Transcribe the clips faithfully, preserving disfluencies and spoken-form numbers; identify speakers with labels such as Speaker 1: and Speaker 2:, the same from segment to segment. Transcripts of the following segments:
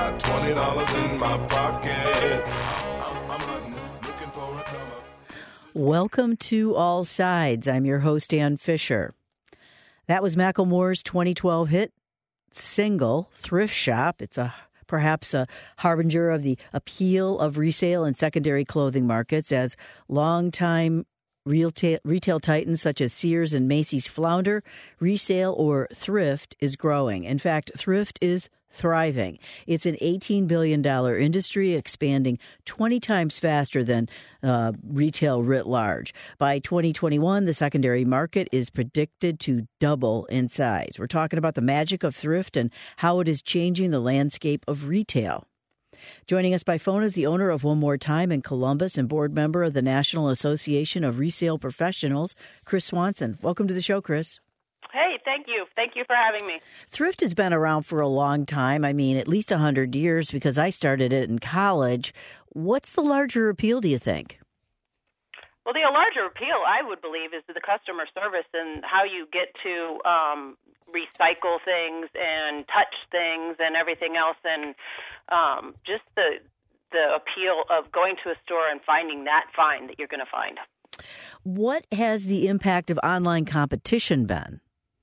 Speaker 1: got twenty dollars in my pocket. I'm, I'm hunting, looking for a come up.
Speaker 2: Welcome to All Sides. I'm your host, Ann Fisher. That was Macklemore's twenty twelve hit single, Thrift Shop. It's a perhaps a harbinger of the appeal of resale and secondary clothing markets as longtime retail, retail titans such as Sears and Macy's flounder. Resale or thrift is growing. In fact, thrift is thriving. It's an eighteen billion dollars industry, expanding twenty times faster than uh, retail writ large. By twenty twenty-one, the secondary market is predicted to double in size. We're talking about the magic of thrift and how it is changing the landscape of retail. Joining us by phone is the owner of One More Time in Columbus and board member of the National Association of Resale Professionals, Chris Swanson. Welcome to the show, Chris.
Speaker 3: Hey, thank you. Thank you for having me.
Speaker 2: Thrift has been around for a long time. I mean, at least one hundred years because I started it in college. What's the larger appeal, do you think?
Speaker 3: Well, the larger appeal, I would believe, is the customer service and how you get to um, recycle things and touch things and everything else, and um, just the the appeal of going to a store and finding that find that you're going to find.
Speaker 2: What has the impact of online competition been?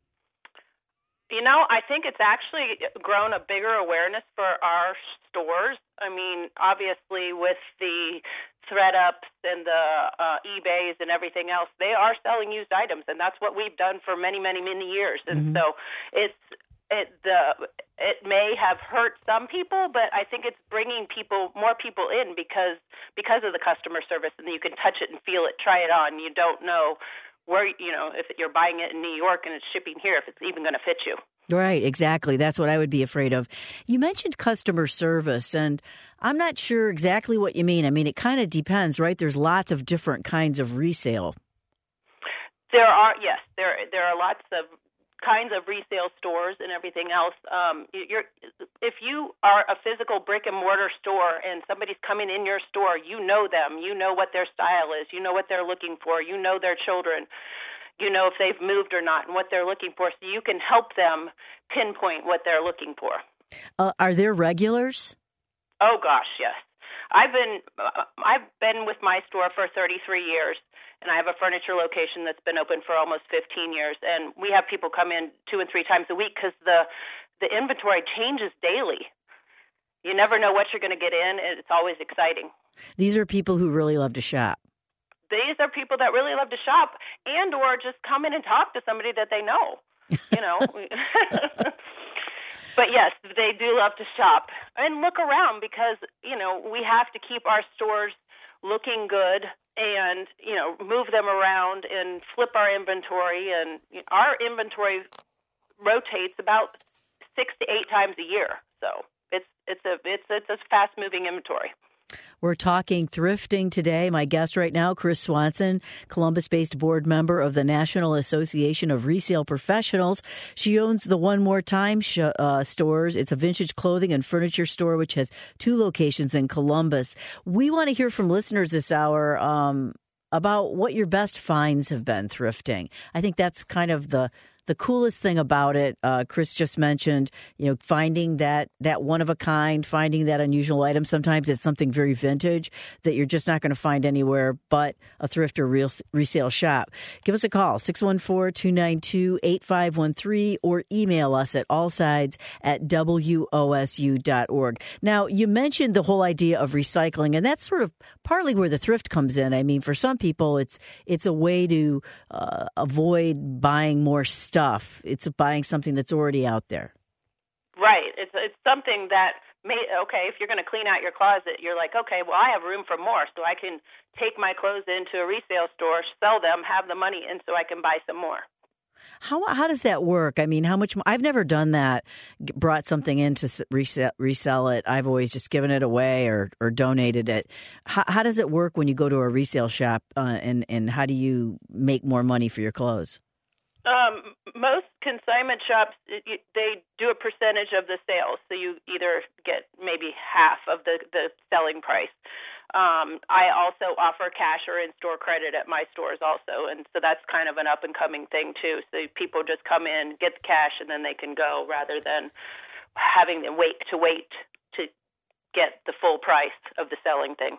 Speaker 3: You know, I think it's actually grown a bigger awareness for our stores. I mean, obviously with the ThredUps and the uh, eBays and everything else, they are selling used items, and that's what we've done for many, many, many years. And mm-hmm. so it's it the it may have hurt some people, but I think it's bringing people more people in because because of the customer service, and you can touch it and feel it, try it on. You don't know where, you know, if you're buying it in New York and it's shipping here, if it's even going to fit you.
Speaker 2: Right, exactly. That's what I would be afraid of. You mentioned customer service, and I'm not sure exactly what you mean. I mean, it kind of depends, right? There's lots of different kinds of resale.
Speaker 3: There are, yes, there there are lots of kinds of resale stores and everything else. Um, you're, if you are a physical brick and mortar store and somebody's coming in your store, you know them, you know what their style is, you know what they're looking for, you know their children, you know if they've moved or not and what they're looking for, so you can help them pinpoint what they're looking for.
Speaker 2: Uh, are there regulars?
Speaker 3: Oh gosh, yes. I've been uh, I've been with my store for thirty-three years. And I have a furniture location that's been open for almost fifteen years. And we have people come in two and three times a week because the, the inventory changes daily. You never know what you're going to get in. It's always exciting.
Speaker 2: These are people who really love to shop.
Speaker 3: These are people that really love to shop and or just come in and talk to somebody that they know, you know. But, yes, they do love to shop and look around because, you know, we have to keep our stores looking good and, you know, move them around and flip our inventory. And our inventory rotates about six to eight times a year. So it's it's a it's it's a fast moving inventory.
Speaker 2: We're talking thrifting today. My guest right now, Chris Swanson, Columbus-based board member of the National Association of Resale Professionals. She owns the One More Time sh- uh, stores. It's a vintage clothing and furniture store which has two locations in Columbus. We want to hear from listeners this hour um, about what your best finds have been thrifting. I think that's kind of the The coolest thing about it, uh, Chris just mentioned, you know, finding that, that one of a kind, finding that unusual item. Sometimes it's something very vintage that you're just not going to find anywhere but a thrift or real resale shop. Give us a call, six one four, two nine two, eight five one three, or email us at allsides at W O S U dot org. Now, you mentioned the whole idea of recycling, and that's sort of partly where the thrift comes in. I mean, for some people, it's it's a way to uh, avoid buying more stuff. Stuff. It's buying something that's already out there.
Speaker 3: Right. It's it's something that may, okay, if you're going to clean out your closet, you're like, okay, well, I have room for more, so I can take my clothes into a resale store, sell them, have the money in so I can buy some more.
Speaker 2: How how does that work? I mean, how much? I've never done that. Brought something in to resell, resell it. I've always just given it away or, or donated it. How, how does it work when you go to a resale shop, uh, and and how do you make more money for your clothes?
Speaker 3: Um, most consignment shops, they do a percentage of the sales, so you either get maybe half of the, the selling price. Um, I also offer cash or in-store credit at my stores also, and so that's kind of an up-and-coming thing too. So people just come in, get the cash, and then they can go rather than having to wait to wait to get the full price of the selling thing.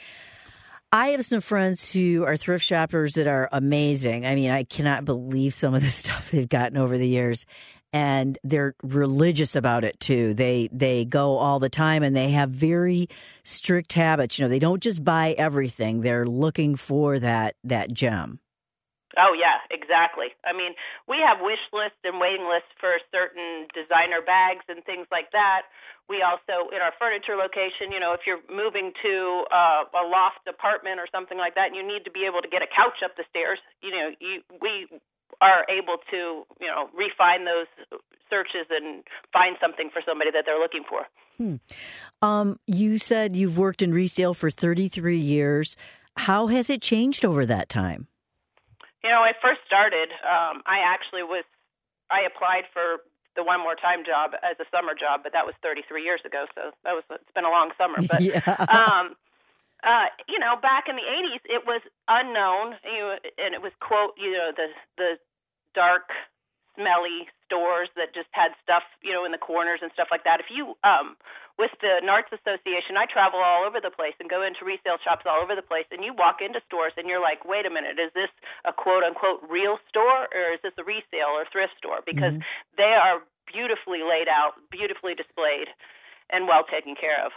Speaker 2: I have some friends who are thrift shoppers that are amazing. I mean, I cannot believe some of the stuff they've gotten over the years. And they're religious about it, too. They they go all the time, and they have very strict habits. You know, they don't just buy everything. They're looking for that that gem.
Speaker 3: Oh, yeah, exactly. I mean, we have wish lists and waiting lists for certain designer bags and things like that. We also, in our furniture location, you know, if you're moving to uh, a loft apartment or something like that, and you need to be able to get a couch up the stairs, you know, you, we are able to, you know, refine those searches and find something for somebody that they're looking for.
Speaker 2: Hmm. Um, you said you've worked in resale for thirty-three years. How has it changed over that time?
Speaker 3: You know, I first started, um, I actually was, I applied for the One More Time job as a summer job, but that was thirty-three years ago, so that was, it's been a long summer. But,
Speaker 2: yeah.
Speaker 3: um, uh, you know, back in the eighties, it was unknown, you know, and it was, quote, you know, the the dark, smelly stores that just had stuff, you know, in the corners and stuff like that. If you, um, with the NARTS Association, I travel all over the place and go into resale shops all over the place, and you walk into stores and you're like, wait a minute, is this a quote-unquote real store, or is this a resale or thrift store? Because mm-hmm. they are beautifully laid out, beautifully displayed, and well taken care of.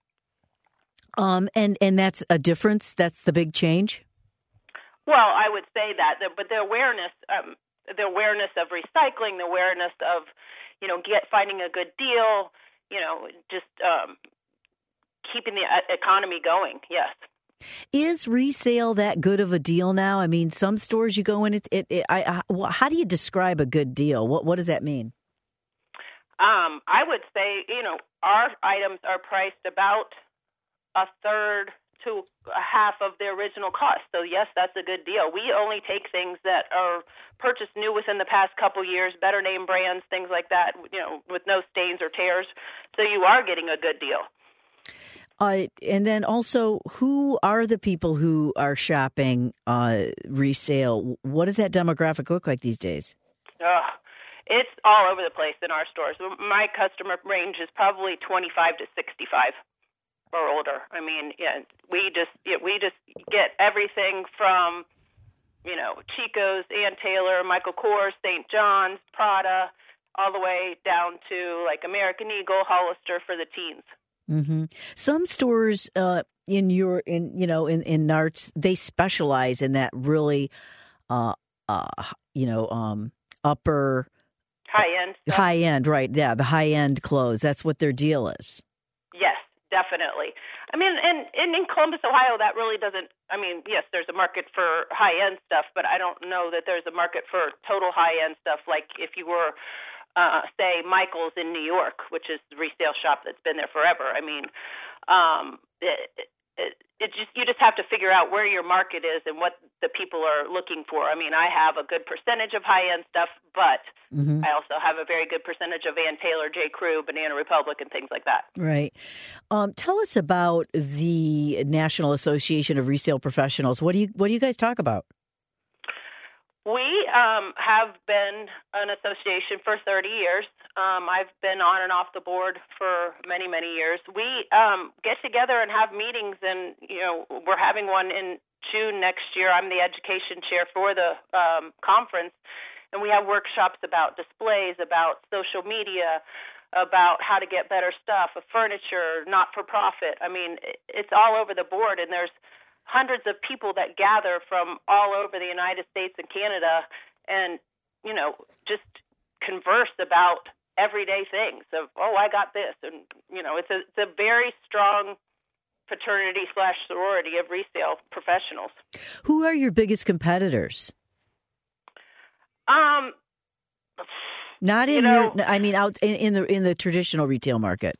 Speaker 2: Um, and, and that's a difference? That's the big change?
Speaker 3: Well, I would say that, but the awareness, um, the awareness of recycling, the awareness of, you know, get finding a good deal, you know, just um, keeping the economy going, yes.
Speaker 2: Is resale that good of a deal now? I mean, some stores you go in, it, it, it I, I, how do you describe a good deal? What what does that mean?
Speaker 3: Um, I would say, you know, our items are priced about a third to a half of their original cost. So, yes, that's a good deal. We only take things that are purchased new within the past couple years, better name brands, things like that, you know, with no stains or tears. So you are getting a good deal.
Speaker 2: Uh, and then also, who are the people who are shopping uh, resale? What does that demographic look like these days?
Speaker 3: Uh, it's all over the place in our stores. My customer range is probably twenty-five to sixty-five. Or older. I mean, yeah, we just yeah, we just get everything from, you know, Chico's, Ann Taylor, Michael Kors, Saint John's, Prada, all the way down to like American Eagle, Hollister for the teens.
Speaker 2: Mm-hmm. Some stores uh, in your in you know in in NARTS, they specialize in that really, uh, uh, you know, um, upper
Speaker 3: high end,
Speaker 2: high end, right? Yeah, the high end clothes. That's what their deal is.
Speaker 3: Yes. Definitely. I mean, and, and in Columbus, Ohio, that really doesn't, I mean, yes, there's a market for high-end stuff, but I don't know that there's a market for total high-end stuff like if you were, uh, say, Michael's in New York, which is the resale shop that's been there forever. I mean, um, it, it, it just you just have to figure out where your market is and what the people are looking for. I mean, I have a good percentage of high-end stuff, but mm-hmm. I also have a very good percentage of Ann Taylor, J. Crew, Banana Republic, and things like that.
Speaker 2: Right. Um, tell us about the National Association of Resale Professionals. What do you what do you guys talk about?
Speaker 3: We um, have been an association for thirty years. Um, I've been on and off the board for many, many years. We um, get together and have meetings, and you know we're having one in June next year. I'm the education chair for the um, conference, and we have workshops about displays, about social media, about how to get better stuff, of furniture, not-for-profit. I mean, it's all over the board, and there's hundreds of people that gather from all over the United States and Canada and, you know, just converse about everyday things of, oh, I got this. And, you know, it's a, it's a very strong fraternity slash sorority of resale professionals.
Speaker 2: Who are your biggest competitors?
Speaker 3: Um,
Speaker 2: Not in
Speaker 3: you know,
Speaker 2: your, I mean, out in, in the in the traditional retail market.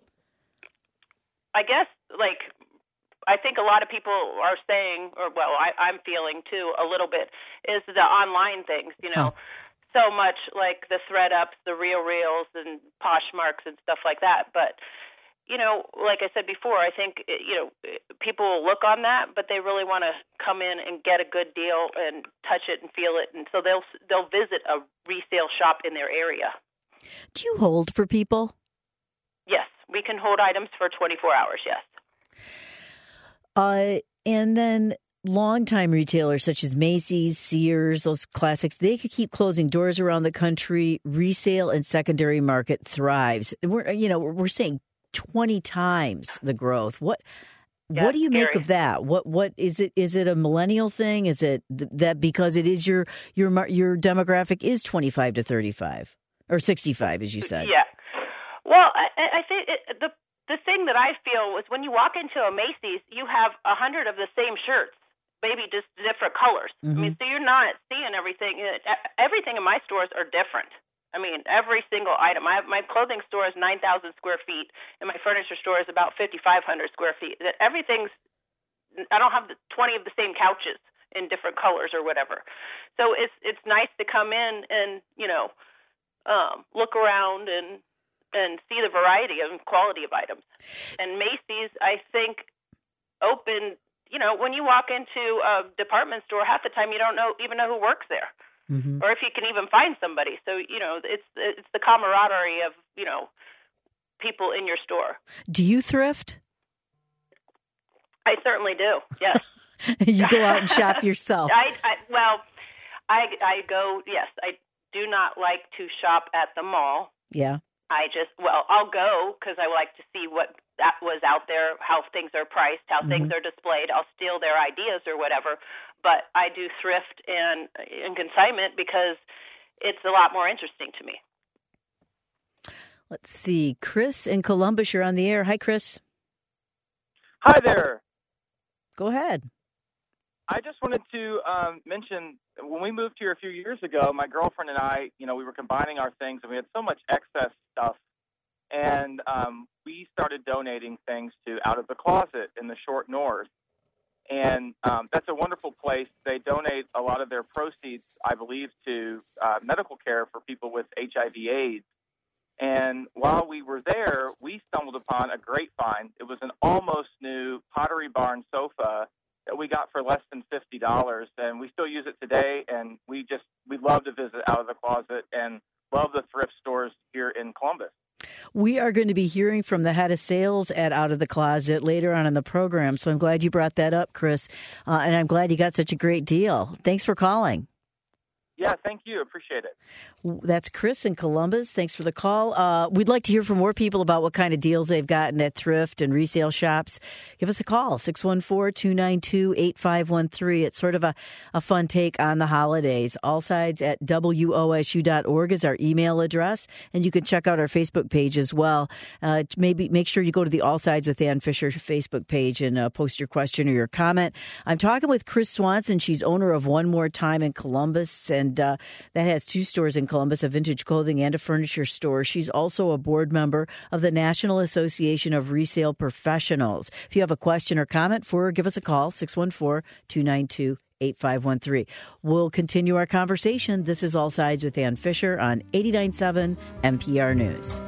Speaker 3: I guess, like, I think a lot of people are saying, or well, I, I'm feeling too a little bit, is the online things, you know, huh. so much like the ThredUps, the Real Reels, and Poshmarks and stuff like that. But, you know, like I said before, I think, you know, people will look on that, but they really want to come in and get a good deal and touch it and feel it. And so they'll they'll visit a resale shop in their area.
Speaker 2: Do you hold for people?
Speaker 3: Yes, we can hold items for twenty-four hours, yes.
Speaker 2: Uh, and then longtime retailers such as Macy's, Sears, those classics, they could keep closing doors around the country. Resale and secondary market thrives. We're, you know, we're saying twenty times the growth. What
Speaker 3: Yeah,
Speaker 2: what do you
Speaker 3: scary.
Speaker 2: make of that? What what is it? Is it a millennial thing? Is it th- that because it is your your mar- your demographic is twenty-five to thirty-five or sixty-five, as you said?
Speaker 3: Yeah. Well, I, I think it, the the thing that I feel was when you walk into a Macy's, you have a hundred of the same shirts, maybe just different colors.
Speaker 2: Mm-hmm.
Speaker 3: I mean, so you're not seeing everything. Everything in my stores are different. I mean, every single item. I have, my clothing store is nine thousand square feet, and my furniture store is about fifty-five hundred square feet. That everything's. I don't have the twenty of the same couches in different colors or whatever. So it's it's nice to come in and you know um, look around and and see the variety and quality of items. And Macy's, I think, open. You know, when you walk into a department store, half the time you don't know even know who works there. Mm-hmm. Or if you can even find somebody. So, you know, it's it's the camaraderie of, you know, people in your store.
Speaker 2: Do you thrift?
Speaker 3: I certainly do, yes.
Speaker 2: You go out and shop yourself.
Speaker 3: I, I Well, I, I go, yes. I do not like to shop at the mall.
Speaker 2: Yeah.
Speaker 3: I just, well, I'll go because I like to see what that was out there, how things are priced, how mm-hmm. things are displayed. I'll steal their ideas or whatever. But I do thrift and, and consignment because it's a lot more interesting to me.
Speaker 2: Let's see. Chris in Columbus, you're on the air. Hi, Chris.
Speaker 4: Hi there.
Speaker 2: Go ahead.
Speaker 4: I just wanted to um, mention when we moved here a few years ago, my girlfriend and I, you know, we were combining our things, and we had so much excess stuff. And um, we started donating things to Out of the Closet in the Short North. And um, that's a wonderful place. They donate a lot of their proceeds, I believe, to uh, medical care for people with H I V AIDS. And while we were there, we stumbled upon a great find. It was an almost new Pottery Barn sofa that we got for less than fifty dollars. And we still use it today. And we just, we love to visit Out of the Closet and love the thrift stores here in Columbus.
Speaker 2: We are going to be hearing from the head of sales at Out of the Closet later on in the program. So I'm glad you brought that up, Chris. Uh, and I'm glad you got such a great deal. Thanks for calling.
Speaker 4: Yeah, thank you. Appreciate it.
Speaker 2: That's Chris in Columbus. Thanks for the call. Uh, we'd like to hear from more people about what kind of deals they've gotten at thrift and resale shops. Give us a call, six one four, two nine two, eight five one three. It's sort of a, a fun take on the holidays. Allsides at W O S U dot org is our email address, and you can check out our Facebook page as well. Uh, maybe make sure you go to the All Sides with Ann Fisher Facebook page and uh, post your question or your comment. I'm talking with Chris Swanson. She's owner of One More Time in Columbus, and uh, that has two stores in Columbus, a vintage clothing and a furniture store. She's also a board member of the National Association of Resale Professionals. If you have a question or comment for her, give us a call, six one four, two nine two, eight five one three. We'll continue our conversation. This is All Sides with Ann Fisher on eighty-nine point seven N P R News.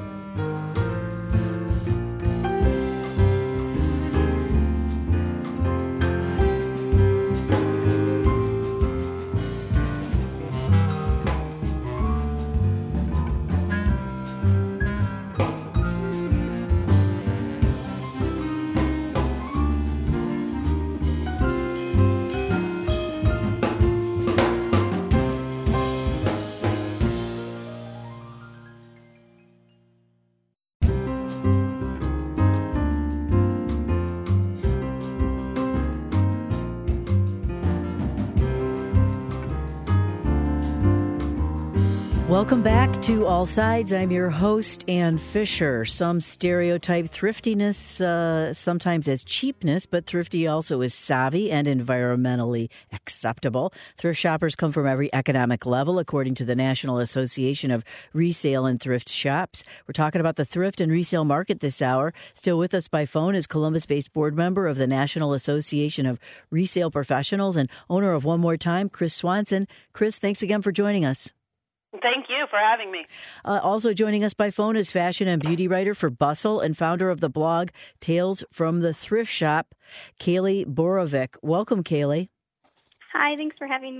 Speaker 2: Welcome back to All Sides. I'm your host, Ann Fisher. Some stereotype thriftiness uh, sometimes as cheapness, but thrifty also is savvy and environmentally acceptable. Thrift shoppers come from every economic level, according to the National Association of Resale and Thrift Shops. We're talking about the thrift and resale market this hour. Still with us by phone is Columbus-based board member of the National Association of Resale Professionals and owner of One More Time, Chris Swanson. Chris, thanks again for joining us.
Speaker 3: Thank you for having me.
Speaker 2: Uh, also joining us by phone is fashion and beauty writer for Bustle and founder of the blog Tales from the Thrift Shop, Kaylee Borovic. Welcome, Kaylee.
Speaker 5: Hi, thanks for having me.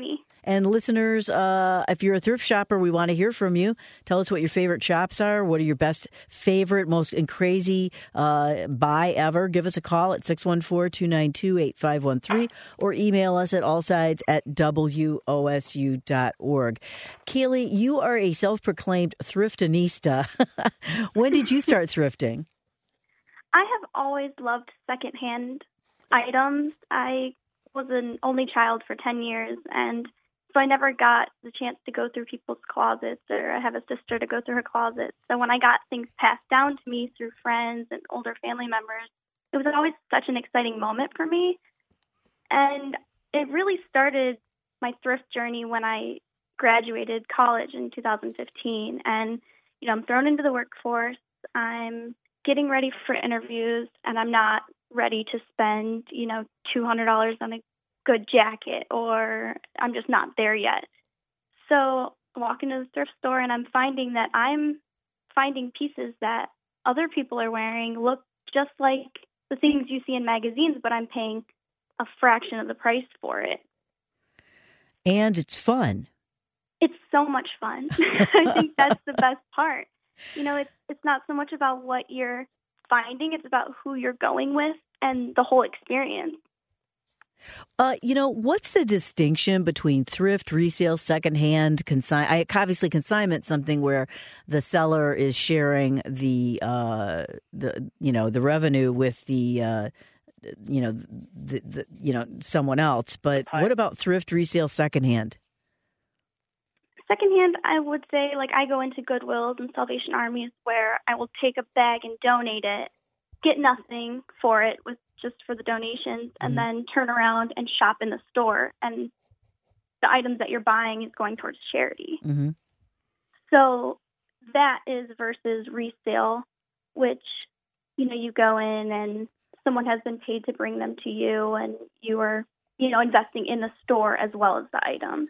Speaker 2: And listeners, uh, if you're a thrift shopper, we want to hear from you. Tell us what your favorite shops are. What are your best, favorite, most crazy uh, buy ever? Give us a call at six one four, two nine two, eight five one three or email us at allsides at W O S U dot org. Kaylee, you are a self-proclaimed thriftinista. When did you start thrifting?
Speaker 5: I have always loved secondhand items. I was an only child for ten years, and so I never got the chance to go through people's closets, or I have a sister to go through her closet. So when I got things passed down to me through friends and older family members, it was always such an exciting moment for me. And it really started my thrift journey when I graduated college in two thousand fifteen. And, you know, I'm thrown into the workforce. I'm getting ready for interviews, and I'm not ready to spend, you know, two hundred dollars on a good jacket, or I'm just not there yet. So I walk into the thrift store and I'm finding that I'm finding pieces that other people are wearing look just like the things you see in magazines, but I'm paying a fraction of the price for it.
Speaker 2: And it's fun.
Speaker 5: It's so much fun. I think that's the best part. You know, it's it's not so much about what you're finding, it's about who you're going with and the whole experience.
Speaker 2: Uh, you know, what's the distinction between thrift, resale, secondhand, consign? I, obviously, consignment something where the seller is sharing the uh, the you know the revenue with the uh, you know the, the you know someone else. But
Speaker 4: Hi.
Speaker 2: What about thrift, resale, secondhand?
Speaker 5: Secondhand, I would say, like, I go into Goodwills and Salvation Armies where I will take a bag and donate it, get nothing for it with just for the donations, and
Speaker 2: Mm-hmm.
Speaker 5: then turn around and shop in the store, and the items that you're buying is going towards charity.
Speaker 2: Mm-hmm.
Speaker 5: So that is versus resale, which, you know, you go in and someone has been paid to bring them to you, and you are, you know, investing in the store as well as the item.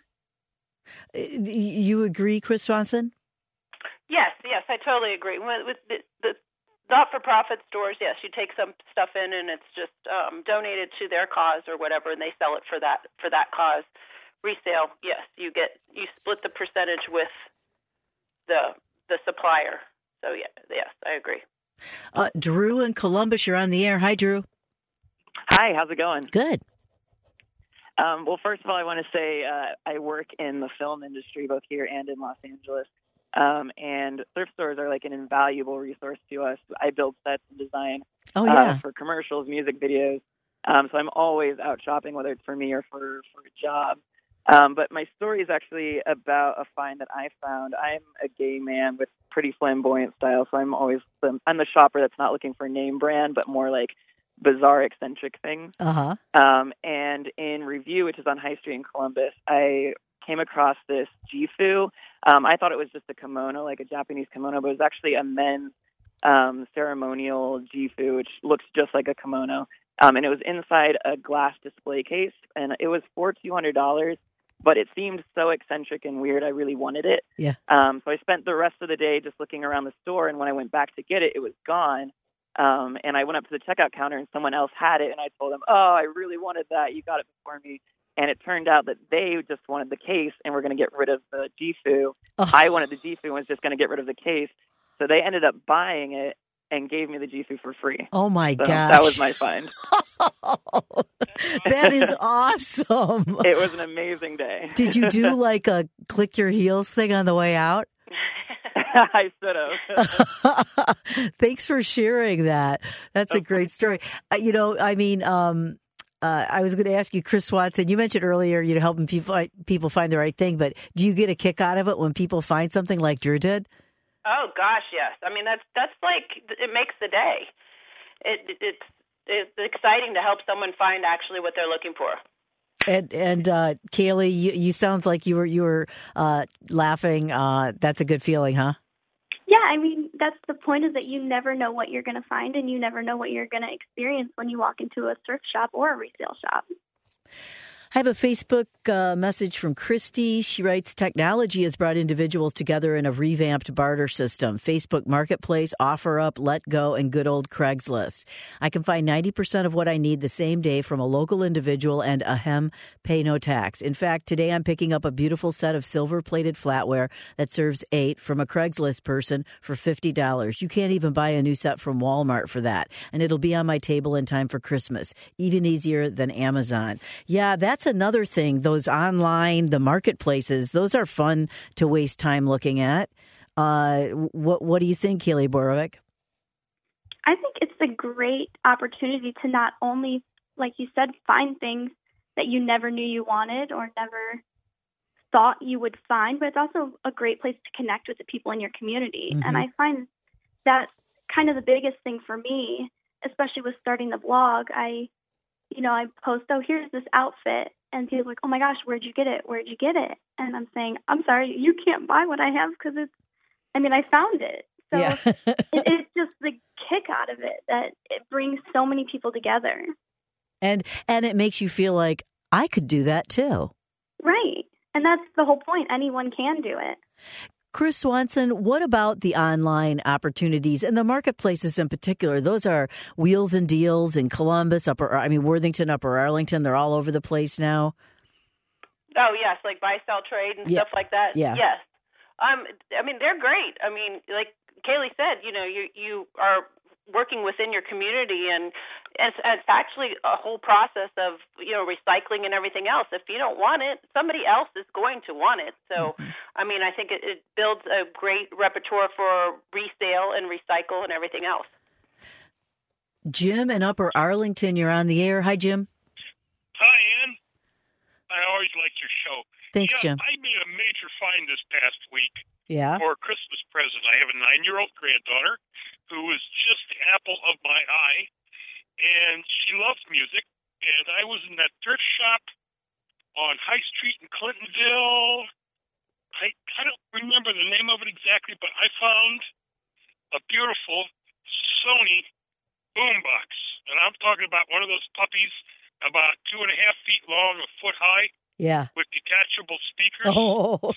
Speaker 2: You agree, Chris Swanson?
Speaker 3: Yes, yes, I totally agree. With, with the, the not-for-profit stores, yes, you take some stuff in and it's just um, donated to their cause or whatever, and they sell it for that for that cause. Resale, yes, you get you split the percentage with the the supplier. So yeah, yes, I agree.
Speaker 2: Uh, Drew in Columbus, you're on the air. Hi, Drew.
Speaker 6: Hi, how's it going?
Speaker 2: Good.
Speaker 6: Um, well, first of all, I want to say uh, I work in the film industry, both here and in Los Angeles. Um, and thrift stores are like an invaluable resource to us. I build sets and design
Speaker 2: Oh, yeah.
Speaker 6: uh, for commercials, music videos. Um, so I'm always out shopping, whether it's for me or for, for a job. Um, but my story is actually about a find that I found. I'm a gay man with pretty flamboyant style, so I'm always the, I'm the shopper that's not looking for name brand, but more like bizarre, eccentric things.
Speaker 2: Uh-huh.
Speaker 6: Um, and in Review, which is on High Street in Columbus, I came across this Gifu. Um, I thought it was just a kimono, like a Japanese kimono, but it was actually a men's um, ceremonial Gifu, which looks just like a kimono. Um, and it was inside a glass display case, and it was for two hundred dollars. But it seemed so eccentric and weird, I really wanted it.
Speaker 2: Yeah.
Speaker 6: Um, so I spent the rest of the day just looking around the store, and when I went back to get it, it was gone. Um, and I went up to the checkout counter, and someone else had it, and I told them, oh, I really wanted that. You got it before me. And it turned out that they just wanted the case and were going to get rid of the Gifu.
Speaker 2: Oh.
Speaker 6: I wanted the Gifu and was just going to get rid of the case. So they ended up buying it and gave me the Gifu for free.
Speaker 2: Oh, my
Speaker 6: So
Speaker 2: gosh.
Speaker 6: that was my find.
Speaker 2: That is awesome.
Speaker 6: It was an amazing day.
Speaker 2: Did you do like a click your heels thing on the way out?
Speaker 6: I should have.
Speaker 2: Thanks for sharing that. That's a great story. Uh, you know, I mean, um, uh, I was going to ask you, Chris Swanson, you mentioned earlier, you know, helping people, people find the right thing, but do you get a kick out of it when people find something like Drew did?
Speaker 3: Oh gosh, yes. I mean, that's that's like it makes the day. It, it it's it's exciting to help someone find actually what they're looking for.
Speaker 2: And and uh, Kaylee, you, you sounds like you were you were uh, laughing. Uh, that's a good feeling, huh?
Speaker 5: Yeah, I mean, that's the point, is that you never know what you're going to find, and you never know what you're going to experience when you walk into a thrift shop or a resale shop.
Speaker 2: I have a Facebook uh, message from Christy. She writes, technology has brought individuals together in a revamped barter system. Facebook Marketplace, OfferUp, Let Go, and good old Craigslist. I can find ninety percent of what I need the same day from a local individual and ahem, pay no tax. In fact, today I'm picking up a beautiful set of silver-plated flatware that serves eight from a Craigslist person for fifty dollars. You can't even buy a new set from Walmart for that. And it'll be on my table in time for Christmas. Even easier than Amazon. Yeah, that's another thing. Those online, the marketplaces, those are fun to waste time looking at. Uh, what What do you think, Keely Borovic?
Speaker 5: I think it's a great opportunity to not only, like you said, find things that you never knew you wanted or never thought you would find, but it's also a great place to connect with the people in your community. Mm-hmm. And I find that's kind of the biggest thing for me, especially with starting the blog. I You know, I post, oh, here's this outfit. And people are like, oh, my gosh, where'd you get it? Where'd you get it? And I'm saying, I'm sorry, you can't buy what I have because it's, I mean, I found it. So
Speaker 2: yeah.
Speaker 5: it, it's just the kick out of it that it brings so many people together.
Speaker 2: And and it makes you feel like I could do that too.
Speaker 5: Right. And that's the whole point. Anyone can do it.
Speaker 2: Chris Swanson, what about the online opportunities and the marketplaces in particular? Those are Wheels and Deals in Columbus, Upper, I mean, Worthington, Upper Arlington. They're all over the place now.
Speaker 3: Oh, yes, like buy, sell, trade and
Speaker 2: yeah.
Speaker 3: stuff like that.
Speaker 2: Yeah.
Speaker 3: Yes. Um, I mean, they're great. I mean, like Kaylee said, you know, you, you are working within your community, and it's, it's actually a whole process of, you know, recycling and everything else. If you don't want it, somebody else is going to want it. So, mm-hmm. I mean, I think it, it builds a great repertoire for resale and recycle and everything else.
Speaker 2: Jim in Upper Arlington, you're on the air. Hi, Jim.
Speaker 7: Hi, Ann. I always like your show.
Speaker 2: Thanks,
Speaker 7: yeah,
Speaker 2: Jim.
Speaker 7: I made a major find this past week.
Speaker 2: Yeah.
Speaker 7: For a Christmas present. I have a nine-year-old granddaughter who is just the apple of my eye, and she loves music. And I was in that thrift shop on High Street in Clintonville. I, I don't remember the name of it exactly, but I found a beautiful Sony boombox. And I'm talking about one of those puppies about two and a half feet long, a foot high.
Speaker 2: Yeah.
Speaker 7: With detachable speakers.
Speaker 2: Oh.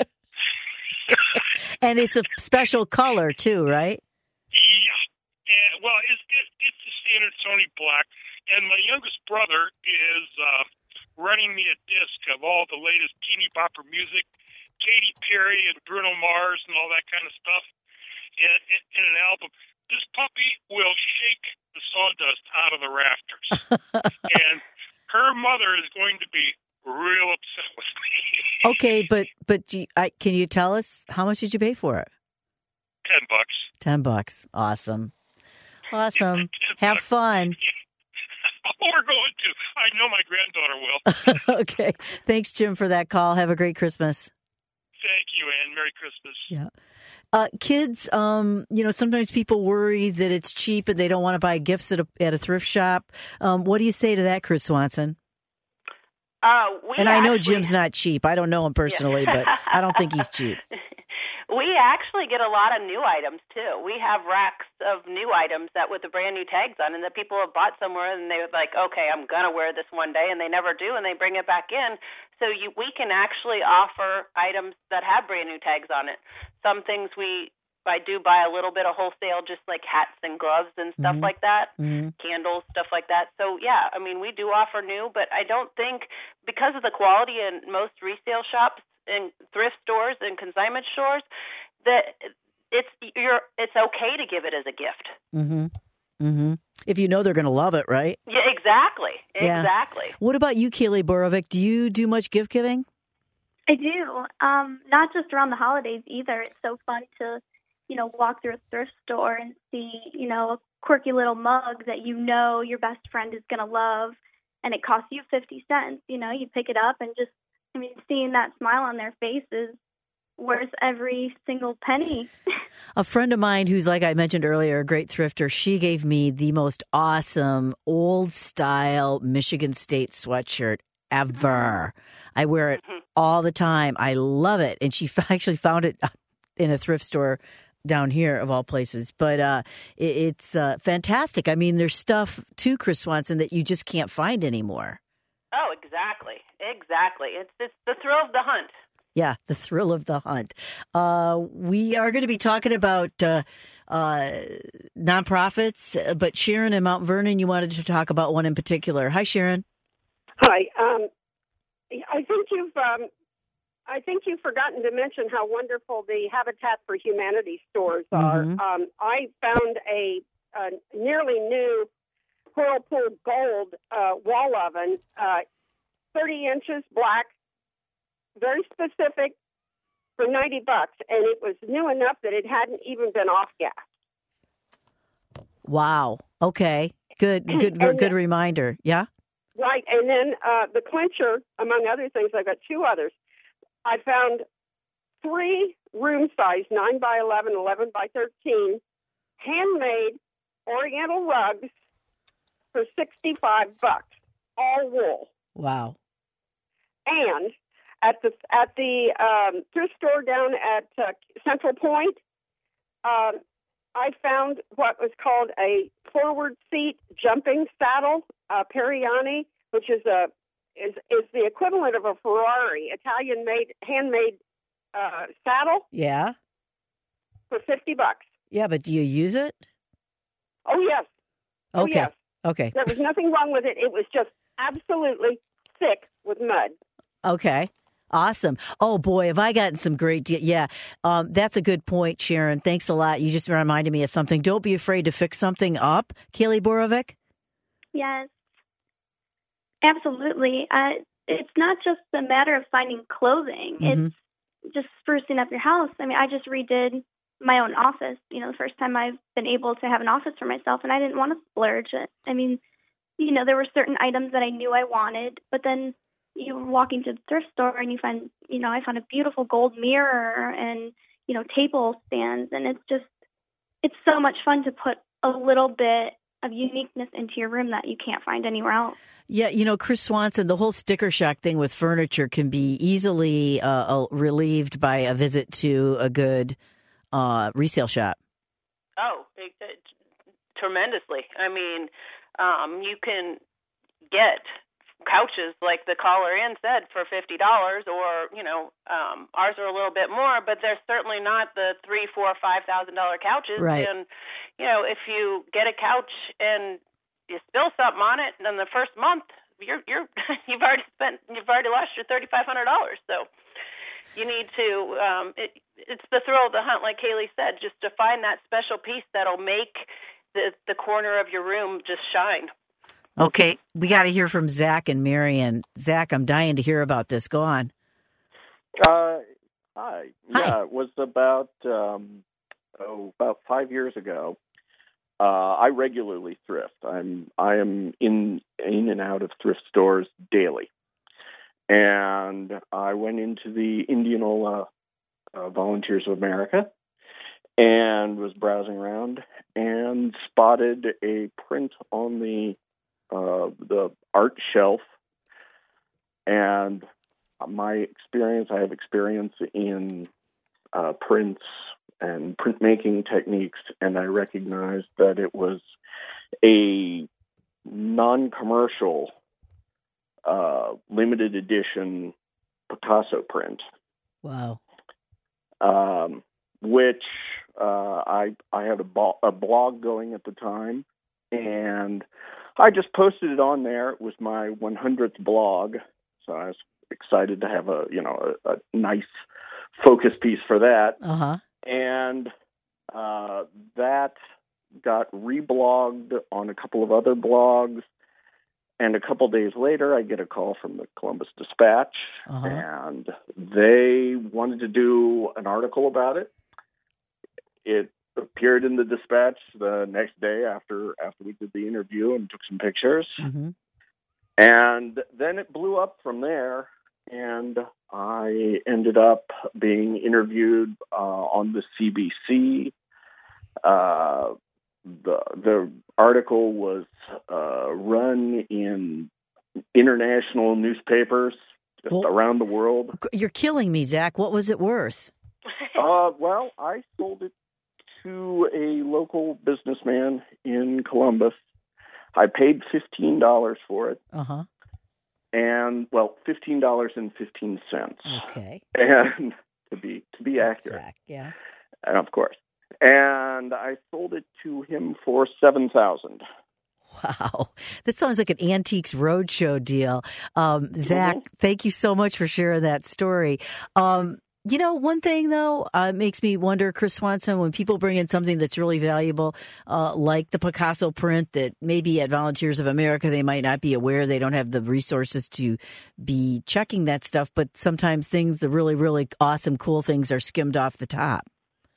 Speaker 2: And it's a special color, too, right?
Speaker 7: Yeah. yeah well, it's, it, it's the standard Sony black. And my youngest brother is uh, running me a disc of all the latest teeny bopper music, Katy Perry and Bruno Mars and all that kind of stuff in, in, in an album. This puppy will shake the sawdust out of the rafters. And her mother is going to be real upset with me.
Speaker 2: Okay, but but you, I, can you tell us how much did you pay for it?
Speaker 7: Ten bucks.
Speaker 2: Ten bucks. Awesome. Awesome. Have fun.
Speaker 7: We're going to. I know my granddaughter will.
Speaker 2: Okay. Thanks, Jim, for that call. Have a great Christmas.
Speaker 7: Thank you, Ann. Merry Christmas.
Speaker 2: Yeah. Uh, kids, um, you know, sometimes people worry that it's cheap and they don't want to buy gifts at a, at a thrift shop. Um, what do you say to that, Chris Swanson?
Speaker 3: Uh, we
Speaker 2: and I know
Speaker 3: actually,
Speaker 2: Jim's not cheap. I don't know him personally, yeah. but I don't think he's cheap.
Speaker 3: We actually get a lot of new items, too. We have racks of new items that with the brand new tags on, and that people have bought somewhere, and they're like, okay, I'm going to wear this one day, and they never do, and they bring it back in. So you, we can actually offer items that have brand new tags on it. Some things we I do buy a little bit of wholesale, just like hats and gloves and stuff mm-hmm. like that, mm-hmm. candles, stuff like that. So, yeah, I mean, we do offer new, but I don't think because of the quality in most resale shops and thrift stores and consignment stores that it's you're it's okay to give it as a gift.
Speaker 2: Mm-hmm. Mm-hmm. If you know they're going to love it, right?
Speaker 3: Yeah, exactly.
Speaker 2: Yeah.
Speaker 3: Exactly.
Speaker 2: What about you, Keely Borovic? Do you do much gift giving?
Speaker 5: I do. Um, not just around the holidays either. It's so fun to you know, walk through a thrift store and see, you know, a quirky little mug that you know your best friend is going to love, and it costs you fifty cents. You know, you pick it up and just, I mean, seeing that smile on their faces worth every single penny.
Speaker 2: A friend of mine who's, like I mentioned earlier, a great thrifter, she gave me the most awesome old-style Michigan State sweatshirt ever. I wear it all the time. I love it. And she actually found it in a thrift store down here, of all places. But uh, it, it's uh, fantastic. I mean, there's stuff, too, Chris Swanson, that you just can't find anymore.
Speaker 3: Oh, exactly. Exactly. It's it's the thrill of the hunt.
Speaker 2: Yeah, the thrill of the hunt. Uh, we are going to be talking about uh, uh, nonprofits, but Sharon in Mount Vernon, you wanted to talk about one in particular. Hi, Sharon.
Speaker 8: Hi. Um, I think you've um, I think you've forgotten to mention how wonderful the Habitat for Humanity stores are.
Speaker 2: Mhm.
Speaker 8: Um, I found a, a nearly new Whirlpool Gold uh, wall oven, uh, thirty inches black, very specific, for ninety bucks, and it was new enough that it hadn't even been off gas.
Speaker 2: Wow. Okay. Good. Good. Good. Good reminder. Yeah.
Speaker 8: Right, and then uh, the clincher, among other things, I got two others. I found three room size, nine by eleven, eleven by thirteen, handmade Oriental rugs for sixty-five bucks, all wool.
Speaker 2: Wow.
Speaker 8: And at the at the um, thrift store down at uh, Central Point, um, I found what was called a forward seat jumping saddle, uh, Periani, which is a is is the equivalent of a Ferrari, Italian made handmade uh, saddle
Speaker 2: Yeah.
Speaker 8: for fifty bucks.
Speaker 2: Yeah, but do you use it?
Speaker 8: Oh yes, oh
Speaker 2: Okay.
Speaker 8: yes.
Speaker 2: Okay.
Speaker 8: There was nothing wrong with it. It was just absolutely thick with mud.
Speaker 2: Okay. Awesome. Oh, boy, have I gotten some great de- Yeah, um, that's a good point, Sharon. Thanks a lot. You just reminded me of something. Don't be afraid to fix something up. Kaylee Borovic?
Speaker 5: Yes, absolutely. Uh, it's not just a matter of finding clothing.
Speaker 2: Mhm.
Speaker 5: It's just sprucing up your house. I mean, I just redid my own office, you know, the first time I've been able to have an office for myself, and I didn't want to splurge it. I mean, you know, there were certain items that I knew I wanted, but then you walk into the thrift store and you find, you know, I found a beautiful gold mirror and, you know, table stands, and it's just, it's so much fun to put a little bit of uniqueness into your room that you can't find anywhere else.
Speaker 2: Yeah, you know, Chris Swanson, the whole sticker shock thing with furniture can be easily uh, relieved by a visit to a good uh, resale shop.
Speaker 3: Oh, it, it, tremendously. I mean, um, you can get couches, like the caller in said, for fifty dollars, or, you know, um, ours are a little bit more, but they're certainly not the three, four, five thousand dollar couches.
Speaker 2: Right.
Speaker 3: And, you know, if you get a couch and you spill something on it, then the first month you're you're you've already spent you've already lost your thirty five hundred dollars. So you need to um, it, it's the thrill of the hunt, like Kaylee said, just to find that special piece that'll make the the corner of your room just shine.
Speaker 2: Okay, we got to hear from Zach and Marion. Zach, I'm dying to hear about this. Go on.
Speaker 9: Uh, hi.
Speaker 2: Hi.
Speaker 9: Yeah, it was about um, oh, about five years ago. Uh, I regularly thrift. I'm I am in in and out of thrift stores daily, and I went into the Indianola uh, Volunteers of America and was browsing around and spotted a print on the uh, the art shelf. And my experience, I have experience in uh, prints and printmaking techniques, and I recognized that it was a non-commercial uh, limited edition Picasso print.
Speaker 2: Wow.
Speaker 9: Um, which uh, I I had a, bo- a blog going at the time, and I just posted it on there. It was my one hundredth blog, so I was excited to have a you know a, a nice focus piece for that.
Speaker 2: Uh huh.
Speaker 9: And uh, that got reblogged on a couple of other blogs. And a couple days later, I get a call from the Columbus Dispatch,
Speaker 2: Uh-huh.
Speaker 9: and they wanted to do an article about it. It appeared in the Dispatch the next day after after we did the interview and took some pictures.
Speaker 2: Mm-hmm.
Speaker 9: And then it blew up from there, and I ended up being interviewed uh, on the C B C. Uh, the the article was uh, run in international newspapers just
Speaker 2: Well-
Speaker 9: around the world.
Speaker 2: You're killing me, Zach. What was it worth?
Speaker 9: Uh, well, I sold it to a local businessman in Columbus. I paid fifteen dollars for it.
Speaker 2: Uh huh.
Speaker 9: and well, fifteen dollars and fifteen cents.
Speaker 2: Okay.
Speaker 9: And to be to be accurate,
Speaker 2: Zach, yeah.
Speaker 9: And of course. And I sold it to him for seven thousand.
Speaker 2: Wow, that sounds like an Antiques Roadshow deal. Um, Zach, mm-hmm. Thank you so much for sharing that story. Um, you know, one thing, though, uh, makes me wonder, Chris Swanson, when people bring in something that's really valuable, uh, like the Picasso print that maybe at Volunteers of America they might not be aware, they don't have the resources to be checking that stuff, but sometimes things, the really, really awesome, cool things are skimmed off the top.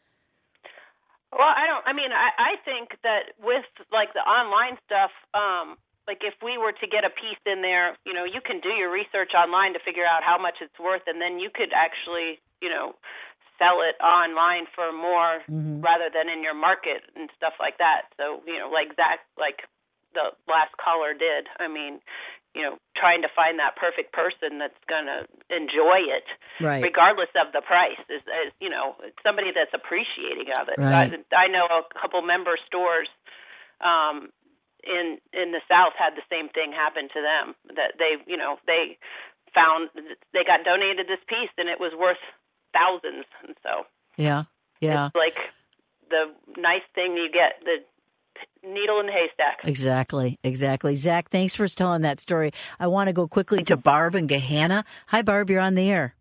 Speaker 3: Well, I don't, I mean, I, I think that with, like, the online stuff, um, like, if we were to get a piece in there, you know, you can do your research online to figure out how much it's worth, and then you could actually, you know, sell it online for more mm-hmm. rather than in your market and stuff like that. So, you know, like Zach, like the last caller did, I mean, you know, trying to find that perfect person that's going to enjoy it,
Speaker 2: right.
Speaker 3: regardless of the price, is, is, you know, somebody that's appreciating of it.
Speaker 2: Right.
Speaker 3: I, I know a couple member stores um, in in the South had the same thing happen to them, that they, you know, they found, they got donated this piece and it was worth thousands. And so,
Speaker 2: yeah, yeah.
Speaker 3: It's like the nice thing you get, the needle in the haystack.
Speaker 2: Exactly, exactly. Zach, thanks for telling that story. I want to go quickly to Barb and Gahanna. Hi, Barb, you're on the air.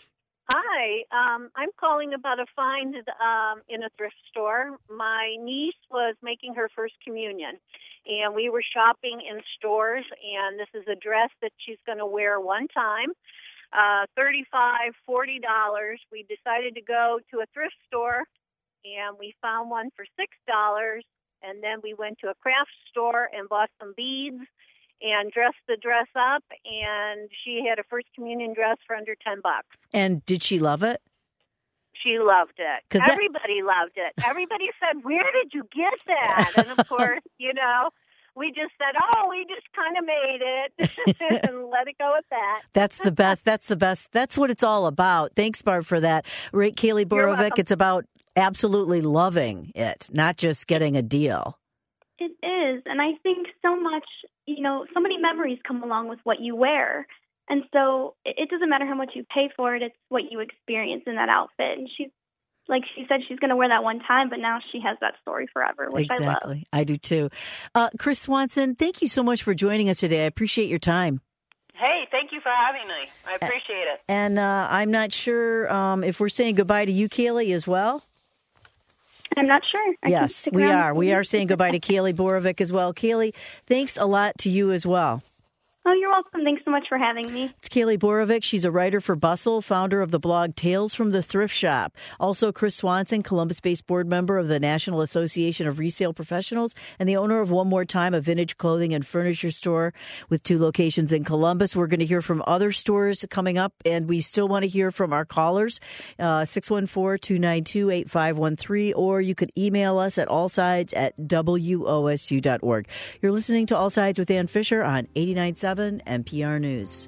Speaker 10: Hi, um, I'm calling about a find um, in a thrift store. My niece was making her first communion, and we were shopping in stores, and this is a dress that she's going to wear one time, uh, thirty-five dollars, forty dollars. We decided to go to a thrift store, and we found one for six dollars. And then we went to a craft store and bought some beads and dressed the dress up. And she had a first communion dress for under ten bucks.
Speaker 2: And did she love it?
Speaker 10: She loved it. Everybody that... loved it. Everybody said, "Where did you get that?" And of course, you know, we just said, "Oh, we just kind of made it," and let it go at that.
Speaker 2: That's the best. That's the best. That's what it's all about. Thanks, Barb, for that. Right, Kaylee Borovic, it's about absolutely loving it, not just getting a deal.
Speaker 5: It is. And I think so much, you know, so many memories come along with what you wear. And so it doesn't matter how much you pay for it, it's what you experience in that outfit. And she's, like she said, she's going to wear that one time, but now she has that story forever, which
Speaker 2: exactly.
Speaker 5: I love.
Speaker 2: I do too. Uh, Chris Swanson, thank you so much for joining us today. I appreciate your time.
Speaker 3: Hey, thank you for having me. I appreciate it.
Speaker 2: And uh, I'm not sure um, if we're saying goodbye to you, Kaylee, as well.
Speaker 5: I'm not sure. I
Speaker 2: yes, we are. We are saying goodbye to Kaylee Borovic as well. Kaylee, thanks a lot to you as well.
Speaker 5: Oh, you're welcome. Thanks so much for having me.
Speaker 2: It's Kaylee Borovic. She's a writer for Bustle, founder of the blog Tales from the Thrift Shop. Also, Chris Swanson, Columbus-based board member of the National Association of Resale Professionals and the owner of One More Time, a vintage clothing and furniture store with two locations in Columbus. We're going to hear from other stores coming up, and we still want to hear from our callers, uh, six one four, two nine two, eight five one three, or you could email us at allsides at W O S U dot org. You're listening to All Sides with Ann Fisher on eighty-nine point seven N P R News.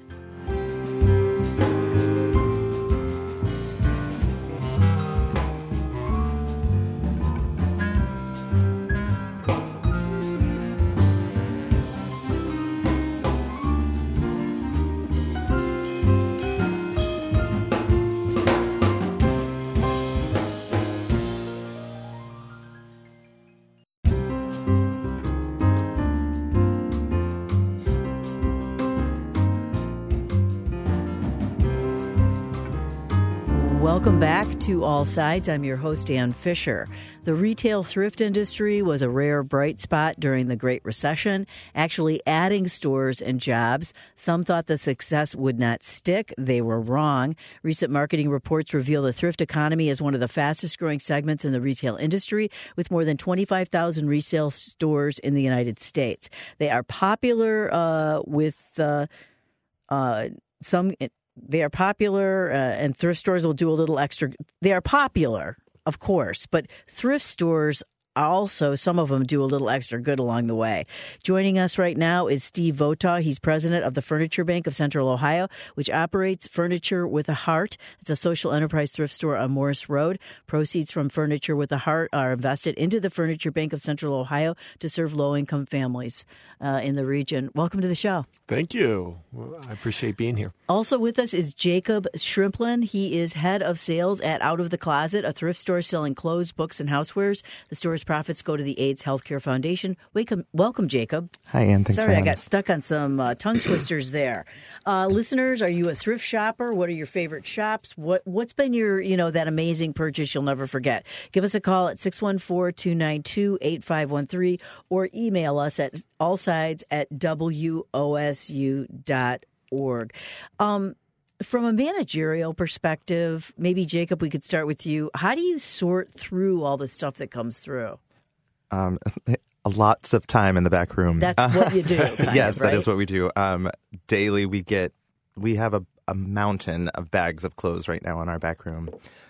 Speaker 2: Welcome back to All Sides. I'm your host, Ann Fisher. The retail thrift industry was a rare bright spot during the Great Recession, actually adding stores and jobs. Some thought the success would not stick. They were wrong. Recent marketing reports reveal the thrift economy is one of the fastest growing segments in the retail industry, with more than twenty-five thousand resale stores in the United States. They are popular uh, with uh, uh, some... They are popular, uh, and thrift stores will do a little extra. They are popular, of course, but thrift stores also, some of them do a little extra good along the way. Joining us right now is Steve Votaw. He's president of the Furniture Bank of Central Ohio, which operates Furniture with a Heart. It's a social enterprise thrift store on Morris Road. Proceeds from Furniture with a Heart are invested into the Furniture Bank of Central Ohio to serve low-income families uh, in the region. Welcome to the show.
Speaker 11: Thank you. Well, I appreciate being here.
Speaker 2: Also with us is Jacob Shrimplin. He is head of sales at Out of the Closet, a thrift store selling clothes, books, and housewares. The store's profits go to the AIDS Healthcare Foundation. Welcome, welcome, Jacob.
Speaker 12: Hi, Ann. Thanks
Speaker 2: Sorry,
Speaker 12: for
Speaker 2: I
Speaker 12: having
Speaker 2: got
Speaker 12: us.
Speaker 2: stuck on some uh, tongue twisters there. Uh, listeners, are you a thrift shopper? What are your favorite shops? What What's been your, you know, that amazing purchase you'll never forget? Give us a call at six one four, two nine two, eight five one three or email us at allsides at w o s u dot org. Um, From a managerial perspective, maybe, Jacob, we could start with you. How do you sort through all the stuff that comes through?
Speaker 12: Um, lots of time in the back room.
Speaker 2: That's what you do.
Speaker 12: Yes,
Speaker 2: of, right?
Speaker 12: that is what we do. Um, daily, we get we have a, a mountain of bags of clothes right now in our back room.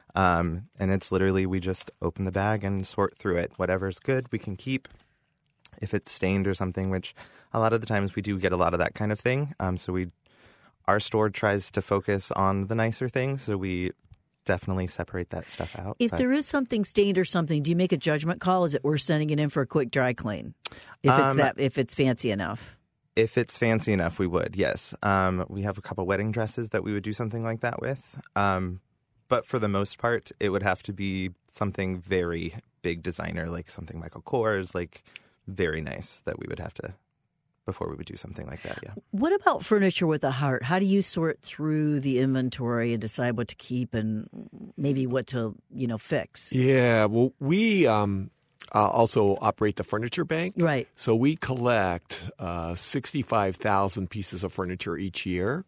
Speaker 12: Um, and it's literally we just open the bag and sort through it. Whatever's good, we can keep. If it's stained or something, which a lot of the times we do get a lot of that kind of thing. Um, so we our store tries to focus on the nicer things, so we definitely separate that stuff out.
Speaker 2: If
Speaker 12: but,
Speaker 2: there is something stained or something, do you make a judgment call? Is it worth sending it in for a quick dry clean? If it's
Speaker 12: um,
Speaker 2: that, if it's fancy enough.
Speaker 12: If it's fancy enough, we would, yes. Um, we have a couple wedding dresses that we would do something like that with. Um, but for the most part, it would have to be something very big designer, like something Michael Kors, like very nice that we would have to, before we would do something like that, yeah.
Speaker 2: What about Furniture with a Heart? How do you sort through the inventory and decide what to keep and maybe what to, you know, fix?
Speaker 11: Yeah, well, we um, uh, also operate the Furniture Bank.
Speaker 2: Right.
Speaker 11: So we collect uh, sixty-five thousand pieces of furniture each year,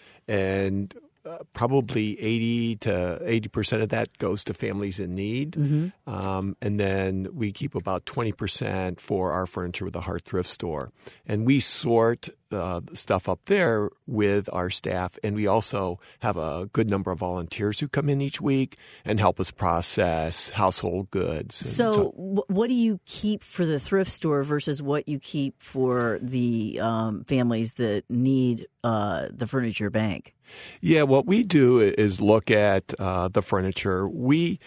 Speaker 11: and uh, probably eighty to eighty percent of that goes to families in need.
Speaker 2: Mm-hmm.
Speaker 11: Um, and then we keep about twenty percent for our Furniture with a Heart thrift store. And we sort uh, the stuff up there with our staff. And we also have a good number of volunteers who come in each week and help us process household goods. And
Speaker 2: So, so what do you keep for the thrift store versus what you keep for the um, families that need uh, the Furniture Bank?
Speaker 11: Yeah, what we do is look at uh, the furniture. We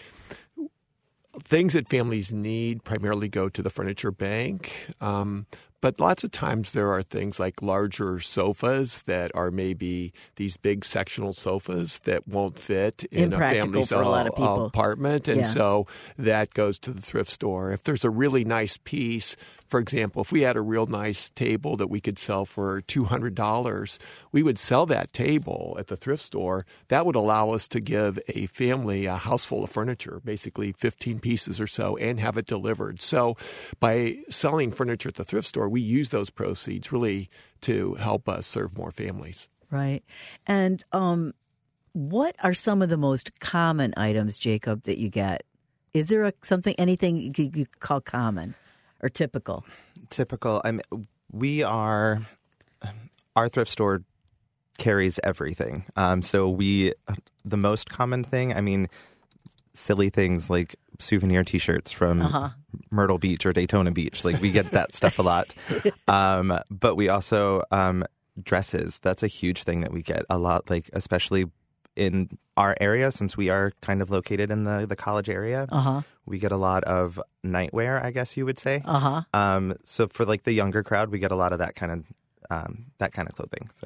Speaker 11: things that families need primarily go to the Furniture Bank. Um, But lots of times there are things like larger sofas that are maybe these big sectional sofas that won't fit in a family's
Speaker 2: for a lot of people.
Speaker 11: apartment. And
Speaker 2: Yeah.
Speaker 11: so that goes to the thrift store. If there's a really nice piece, for example, if we had a real nice table that we could sell for two hundred dollars, we would sell that table at the thrift store. That would allow us to give a family a house full of furniture, basically fifteen pieces or so, and have it delivered. So by selling furniture at the thrift store, we use those proceeds really to help us serve more families.
Speaker 2: Right. And um, what are some of the most common items, Jacob, that you get? Is there a, something, anything you could, you could call common or typical?
Speaker 12: Typical. I mean, we are, our thrift store carries everything. Um, so we, the most common thing, I mean, silly things like souvenir T-shirts from
Speaker 2: Uh-huh.
Speaker 12: Myrtle Beach or Daytona Beach. Like we get that stuff a lot. Um, but we also um, dresses. That's a huge thing that we get a lot. Like especially in our area, since we are kind of located in the the college area,
Speaker 2: Uh-huh.
Speaker 12: we get a lot of nightwear. I guess you would say.
Speaker 2: Uh-huh.
Speaker 12: Um, so for like the younger crowd, we get a lot of that kind of um, that kind of clothing. So.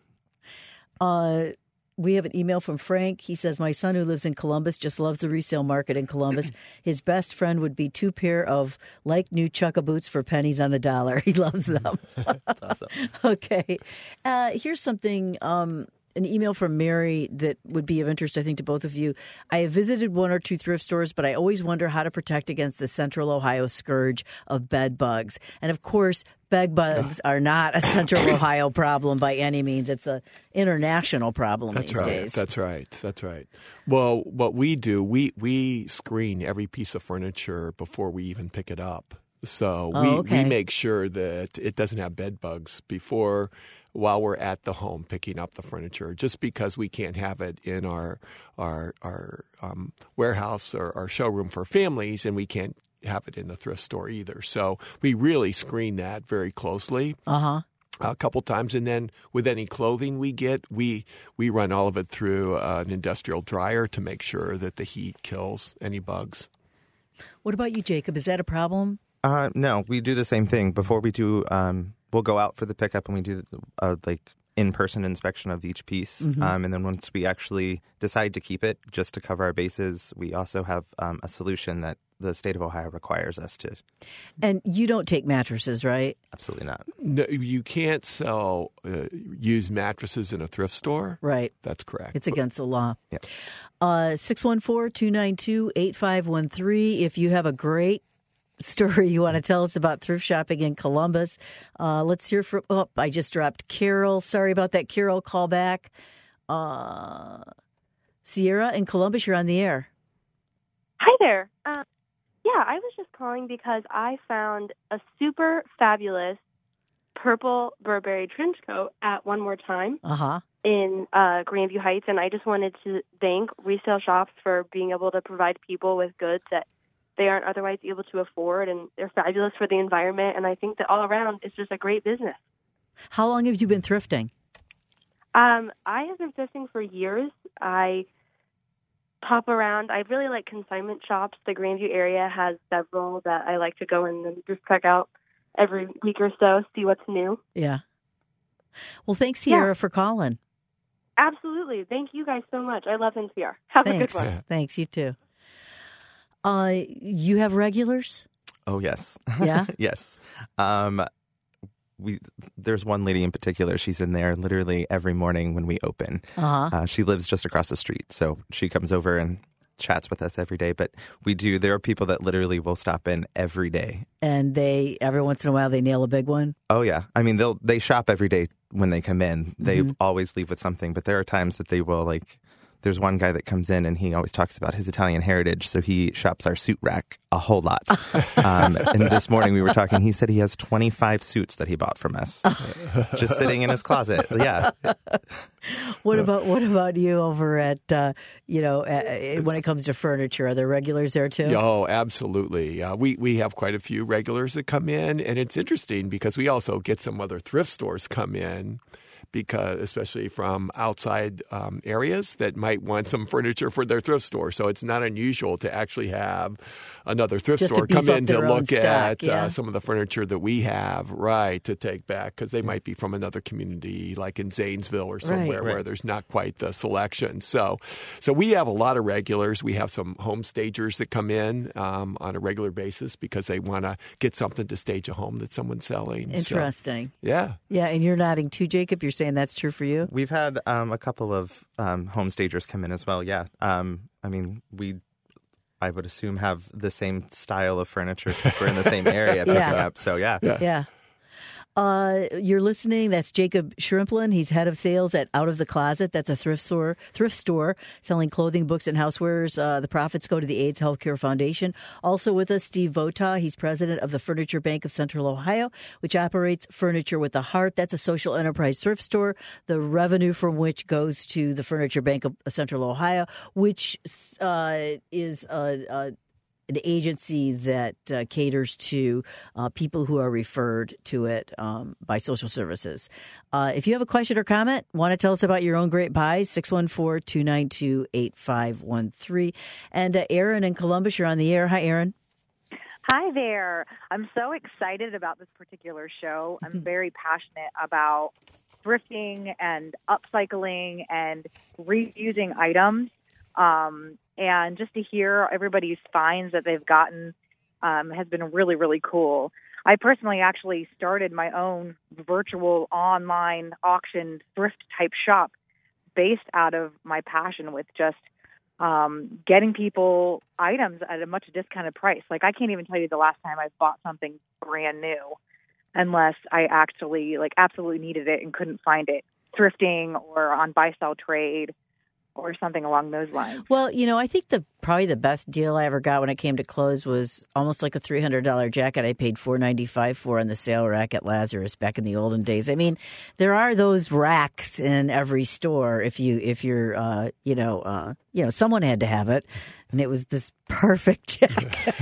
Speaker 2: Uh, we have an email from Frank. He says, my son who lives in Columbus just loves the resale market in Columbus. His best friend would be two pair of like new Chukka boots for pennies on the dollar. He loves them.
Speaker 12: That's awesome.
Speaker 2: Okay. Uh, here's something, um, an email from Mary that would be of interest, I think, to both of you. I have visited one or two thrift stores, but I always wonder how to protect against the Central Ohio scourge of bed bugs. And of course, bed bugs are not a Central Ohio problem by any means. It's an international problem
Speaker 11: That's
Speaker 2: these
Speaker 11: right.
Speaker 2: days.
Speaker 11: That's right. That's right. Well, what we do, we we screen every piece of furniture before we even pick it up. So
Speaker 2: Oh,
Speaker 11: we,
Speaker 2: okay.
Speaker 11: we make sure that it doesn't have bed bugs before while we're at the home picking up the furniture, just because we can't have it in our our our um, warehouse or our showroom for families, and we can't have it in the thrift store either. So we really screen that very closely.
Speaker 2: Uh-huh.
Speaker 11: A couple times, and then with any clothing we get, we we run all of it through uh, an industrial dryer to make sure that the heat kills any bugs.
Speaker 2: What about you, Jacob? Is that a problem?
Speaker 12: Uh, no, we do the same thing. Before we do, um, we'll go out for the pickup and we do uh, like in-person inspection of each piece.
Speaker 2: Mm-hmm.
Speaker 12: Um, and then once we actually decide to keep it, just to cover our bases, we also have um, a solution that the state of Ohio requires us to.
Speaker 2: And you don't take mattresses, right?
Speaker 12: Absolutely not.
Speaker 11: No, you can't sell uh, used mattresses in a thrift store.
Speaker 2: Right.
Speaker 11: That's correct.
Speaker 2: It's against the law.
Speaker 12: Yeah.
Speaker 2: Uh, six one four, two nine two, eight five one three. If you have a great story you want to tell us about thrift shopping in Columbus, uh, let's hear from, oh, I just dropped Carol. Sorry about that, Carol. Call back. Uh, Sierra in Columbus, you're on the air.
Speaker 13: Hi there. Uh, yeah, I was just calling because I found a super fabulous purple Burberry trench coat at One More Time
Speaker 2: Uh-huh.
Speaker 13: in uh, Grandview Heights, and I just wanted to thank resale shops for being able to provide people with goods that they aren't otherwise able to afford, and they're fabulous for the environment, and I think that all around it's just a great business.
Speaker 2: How long have you been thrifting?
Speaker 13: Um, I have been thrifting for years. I pop around. I really like consignment shops. The Grandview area has several that I like to go in and just check out every week or so, see what's new.
Speaker 2: Yeah. Well, thanks, Sierra,
Speaker 13: Yeah.
Speaker 2: for calling.
Speaker 13: Absolutely. Thank you guys so much. I love N P R. Have
Speaker 2: Thanks.
Speaker 13: a good one.
Speaker 2: Thanks, you too. Uh, you have regulars?
Speaker 12: Oh, yes.
Speaker 2: Yeah?
Speaker 12: Yes. Um, we there's one lady in particular. She's in there literally every morning when we open.
Speaker 2: Uh-huh.
Speaker 12: Uh, she lives just across the street, so she comes over and chats with us every day. But we do. There are people that literally will stop in every day.
Speaker 2: And they, every once in a while, they nail a big one?
Speaker 12: Oh yeah. I mean, they'll they shop every day when they come in. They
Speaker 2: Mhm.
Speaker 12: always leave with something. But there are times that they will like. There's one guy that comes in and he always talks about his Italian heritage. So he shops our suit rack a whole lot. um, and this morning we were talking, he said he has twenty-five suits that he bought from us just sitting in his closet. Yeah.
Speaker 2: What about what about you over at, uh, you know, uh, when it comes to furniture? Are there regulars there too?
Speaker 11: Oh, absolutely. Uh, we, we have quite a few regulars that come in. And it's interesting because we also get some other thrift stores come in. Because especially from outside um, areas that might want some furniture for their thrift store. So it's not unusual to actually have another thrift
Speaker 2: Just to
Speaker 11: store
Speaker 2: beef
Speaker 11: come
Speaker 2: up
Speaker 11: in to
Speaker 2: their own
Speaker 11: look
Speaker 2: stock,
Speaker 11: at
Speaker 2: yeah.
Speaker 11: uh, some of the furniture that we have, right, to take back because they might be from another community like in Zanesville or somewhere
Speaker 12: Right.
Speaker 11: where there's not quite the selection. So so we have a lot of regulars. We have some home stagers that come in um, on a regular basis because they want to get something to stage a home that someone's selling. So,
Speaker 2: Interesting.
Speaker 11: yeah.
Speaker 2: Yeah, and you're nodding too, Jacob. You're saying that's true for you?
Speaker 12: We've had um, a couple of um, home stagers come in as well. Yeah. Um, I mean, we, I would assume, have the same style of furniture since we're in the same area picking
Speaker 2: Yeah.
Speaker 12: up. So, yeah.
Speaker 11: Yeah.
Speaker 2: Yeah. Uh, you're listening. That's Jacob Shrimplin. He's head of sales at Out of the Closet. That's a thrift store, thrift store selling clothing, books, and housewares. Uh, the profits go to the AIDS Healthcare Foundation. Also with us, Steve Vota. He's president of the Furniture Bank of Central Ohio, which operates Furniture with a Heart. That's a social enterprise thrift store, the revenue from which goes to the Furniture Bank of Central Ohio, which uh, is a, a an agency that uh, caters to uh, people who are referred to it um, by social services. Uh, if you have a question or comment, want to tell us about your own great buys, six one four, two nine two, eight five one three. And uh, Aaron in Columbus, you're on the air. Hi, Aaron.
Speaker 14: Hi there. I'm so excited about this particular show. I'm very passionate about thrifting and upcycling and reusing items. Um, and just to hear everybody's finds that they've gotten um, has been really, really cool. I personally actually started my own virtual online auction thrift type shop based out of my passion with just um, getting people items at a much discounted price. Like I can't even tell you the last time I bought something brand new unless I actually like absolutely needed it and couldn't find it thrifting or on buy sell trade or something along those lines.
Speaker 2: Well, you know, I think the probably the best deal I ever got when it came to clothes was almost like a three hundred dollars jacket I paid four ninety-five for on the sale rack at Lazarus back in the olden days. I mean, there are those racks in every store if you if you're uh, you know, uh, you know, someone had to have it. And it was this perfect jacket.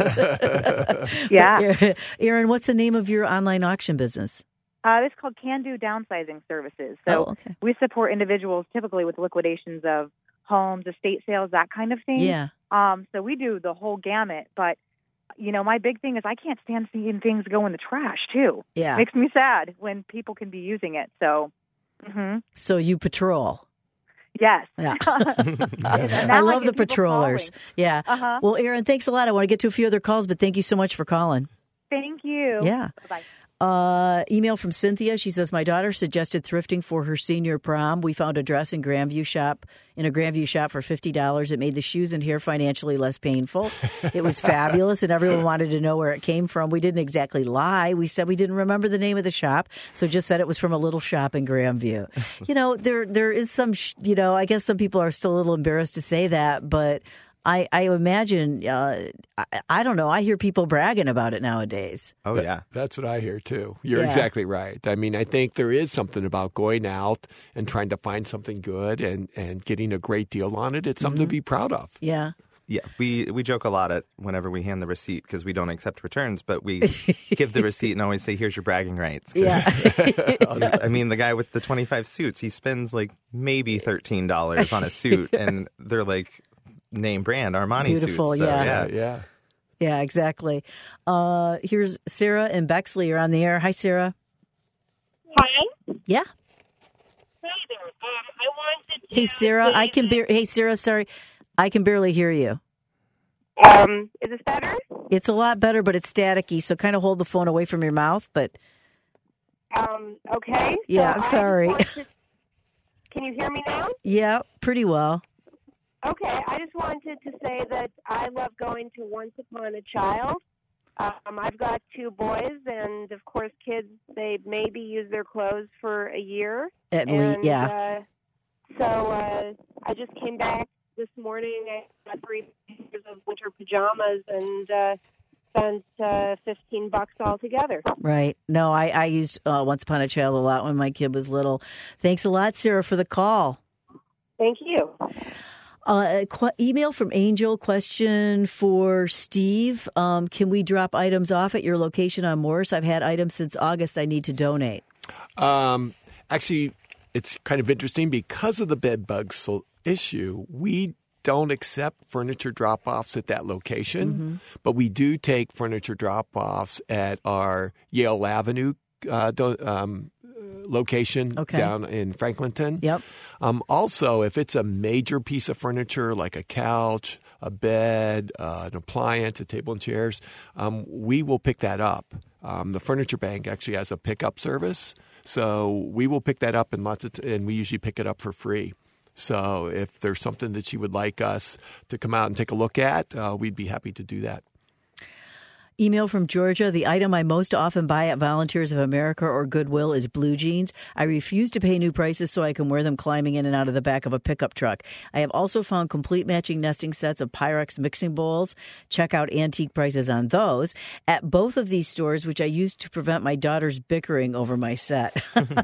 Speaker 14: Yeah.
Speaker 2: Erin, what's the name of your online auction business?
Speaker 14: Uh, it's called Can Do Downsizing Services. So
Speaker 2: oh, okay.
Speaker 14: we support individuals typically with liquidations of homes, estate sales, that kind of thing.
Speaker 2: Yeah.
Speaker 14: Um, so we do the whole gamut. But, you know, my big thing is I can't stand seeing things go in the trash, too.
Speaker 2: Yeah.
Speaker 14: It makes me sad when people can be using it. So, mm-hmm.
Speaker 2: So you patrol.
Speaker 14: Yes.
Speaker 2: Yeah.
Speaker 14: I
Speaker 2: I love the patrollers.
Speaker 14: Calling.
Speaker 2: Yeah.
Speaker 14: Uh-huh.
Speaker 2: Well, Erin, thanks a lot. I want to get to a few other calls, but thank you so much for calling.
Speaker 14: Thank you.
Speaker 2: Yeah.
Speaker 14: Bye-bye.
Speaker 2: Uh, email from Cynthia. She says, my daughter suggested thrifting for her senior prom. We found a dress in Grandview shop, in a Grandview shop for fifty dollars. It made the shoes and hair financially less painful. It was fabulous, and everyone wanted to know where it came from. We didn't exactly lie. We said we didn't remember the name of the shop, so just said it was from a little shop in Grandview. You know, there there is some, sh- you know, I guess some people are still a little embarrassed to say that, but I, I imagine, uh, I, I don't know, I hear people bragging about it nowadays.
Speaker 12: Oh,
Speaker 11: That-
Speaker 12: yeah.
Speaker 11: That's what I hear, too. You're
Speaker 2: Yeah.
Speaker 11: exactly right. I mean, I think there is something about going out and trying to find something good and, and getting a great deal on it. It's something
Speaker 2: Mm-hmm.
Speaker 11: to be proud of.
Speaker 2: Yeah.
Speaker 12: Yeah, we, we joke a lot at whenever we hand the receipt because we don't accept returns, but we give the receipt and always say, here's your bragging rights. 'Cause,
Speaker 2: Yeah.
Speaker 12: I mean, the guy with the twenty-five suits, he spends like maybe thirteen dollars on a suit, and they're like name brand Armani
Speaker 2: Beautiful,
Speaker 12: suits. So,
Speaker 2: yeah.
Speaker 11: Yeah, yeah.
Speaker 2: Yeah, exactly. Uh, here's Sarah and Bexley are on the air. Hi, Sarah.
Speaker 15: Hi.
Speaker 2: Yeah.
Speaker 15: Hi there. Um, I wanted to.
Speaker 2: Hey, Sarah. I can. Bar- hey, Sarah. Sorry, I can barely hear you.
Speaker 15: Um, is this better?
Speaker 2: It's a lot better, but it's staticky. So kind of hold the phone away from your mouth. But
Speaker 15: Um, okay.
Speaker 2: yeah,
Speaker 15: So I
Speaker 2: sorry.
Speaker 15: just wanted- Can you hear me now?
Speaker 2: Yeah, pretty well.
Speaker 15: Okay. I just wanted to say that I love going to Once Upon a Child. Um, I've got two boys, and of course, kids, they maybe use their clothes for a year.
Speaker 2: At
Speaker 15: and,
Speaker 2: least, yeah.
Speaker 15: Uh, so uh, I just came back this morning. I got three pairs of winter pajamas and uh, spent uh, fifteen bucks altogether.
Speaker 2: Right. No, I, I used uh, Once Upon a Child a lot when my kid was little. Thanks a lot, Sarah, for the call.
Speaker 15: Thank you.
Speaker 2: Uh, a qu- email from Angel. Question for Steve. Um, can we drop items off at your location on Morris? I've had items since August I need to donate.
Speaker 11: Um, actually, it's kind of interesting because of the bed bug so- issue. We don't accept furniture drop-offs at that location,
Speaker 2: Mm-hmm.
Speaker 11: but we do take furniture drop-offs at our Yale Avenue uh, do- um, location
Speaker 2: Okay.
Speaker 11: down in Franklinton.
Speaker 2: Yep.
Speaker 11: Um, also, if it's a major piece of furniture like a couch, a bed, uh, an appliance, a table and chairs, um, we will pick that up. Um, the Furniture Bank actually has a pickup service, so we will pick that up, and lots of t- and we usually pick it up for free. So if there's something that you would like us to come out and take a look at, uh, we'd be happy to do that.
Speaker 2: Email from Georgia. The item I most often buy at Volunteers of America or Goodwill is blue jeans. I refuse to pay new prices so I can wear them climbing in and out of the back of a pickup truck. I have also found complete matching nesting sets of Pyrex mixing bowls. Check out antique prices on those at both of these stores, which I use to prevent my daughter's bickering over my set.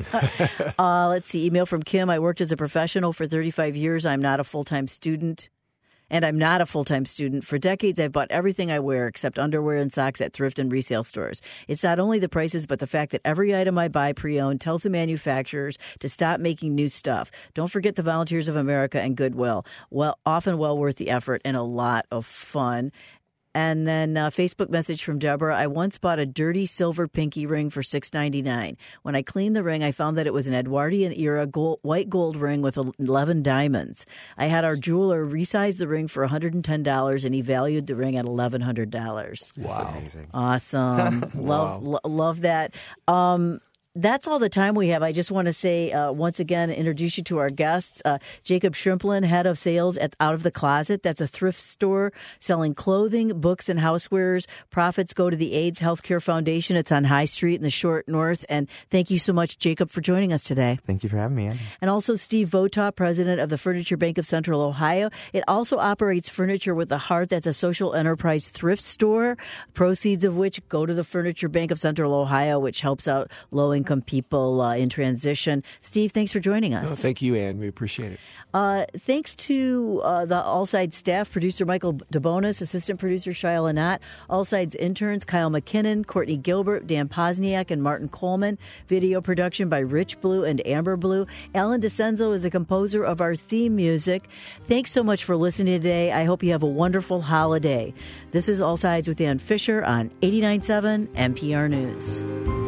Speaker 2: uh, let's see. Email from Kim. I worked as a professional for thirty-five years. I'm not a full-time student. And I'm not a full-time student. For decades, I've bought everything I wear except underwear and socks at thrift and resale stores. It's not only the prices, but the fact that every item I buy pre-owned tells the manufacturers to stop making new stuff. Don't forget the Volunteers of America and Goodwill. Well, often well worth the effort and a lot of fun. And then a Facebook message from Deborah. I once bought a dirty silver pinky ring for six ninety-nine. When I cleaned the ring, I found that it was an Edwardian era gold, white gold ring with eleven diamonds. I had our jeweler resize the ring for one hundred ten dollars, and he valued the ring at eleven hundred dollars.
Speaker 11: Wow.
Speaker 12: Amazing.
Speaker 2: Awesome. Love,
Speaker 11: Wow.
Speaker 2: lo- love that. Um, that's all the time we have. I just want to say uh, once again, introduce you to our guests. Uh, Jacob Shrimplin, head of sales at Out of the Closet. That's a thrift store selling clothing, books, and housewares. Profits go to the AIDS Healthcare Foundation. It's on High Street in the Short North. And thank you so much, Jacob, for joining us today.
Speaker 12: Thank you for having me, Ann.
Speaker 2: And also Steve Votaw, president of the Furniture Bank of Central Ohio. It also operates Furniture with a Heart. That's a social enterprise thrift store, proceeds of which go to the Furniture Bank of Central Ohio, which helps out low-income people uh, in transition. Steve, thanks for joining us.
Speaker 11: Oh, thank you, Ann. We appreciate it.
Speaker 2: Uh, thanks to uh, the All Sides staff, producer Michael DeBonis, assistant producer Shia Lanat, All Sides interns Kyle McKinnon, Courtney Gilbert, Dan Posniak, and Martin Coleman. Video production by Rich Blue and Amber Blue. Alan DeCenzo is the composer of our theme music. Thanks so much for listening today. I hope you have a wonderful holiday. This is All Sides with Ann Fisher on eighty-nine point seven N P R News.